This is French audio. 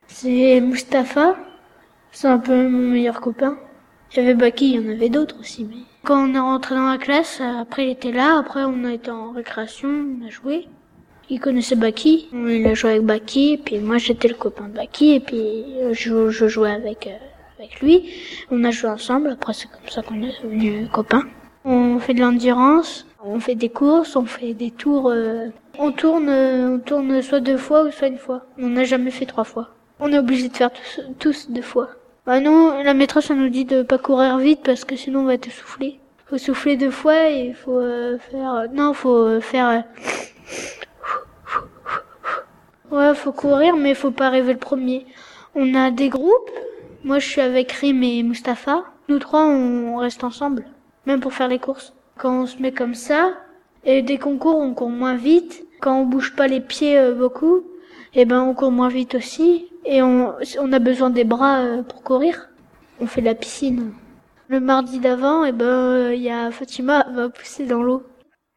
C'est Mustapha. C'est un peu mon meilleur copain. Il y avait Baki, il y en avait d'autres aussi. Mais quand on est rentré dans la classe, après il était là, après on a été en récréation, on a joué. Il connaissait Baki, il a joué avec Baki, et puis moi j'étais le copain de Baki, et puis je jouais avec lui. On a joué ensemble, après c'est comme ça qu'on est devenus copains. On fait de l'endurance, on fait des courses, on fait des tours. On tourne soit 2 fois ou soit 1 fois. On n'a jamais fait 3 fois. On est obligé de faire tous 2 fois. Bah non, la maîtresse elle nous dit de pas courir vite parce que sinon on va être essoufflé. Faut souffler 2 fois et il faut faire. Ouais, faut courir mais faut pas arriver le premier. On a des groupes. Moi je suis avec Rim et Mustapha. Nous 3 on reste ensemble, même pour faire les courses. Quand on se met comme ça, et dès qu'on court, on court moins vite. Quand on bouge pas les pieds beaucoup, et ben on court moins vite aussi. Et on a besoin des bras pour courir. On fait la piscine. Le mardi d'avant, et ben il y a Fatima va pousser dans l'eau.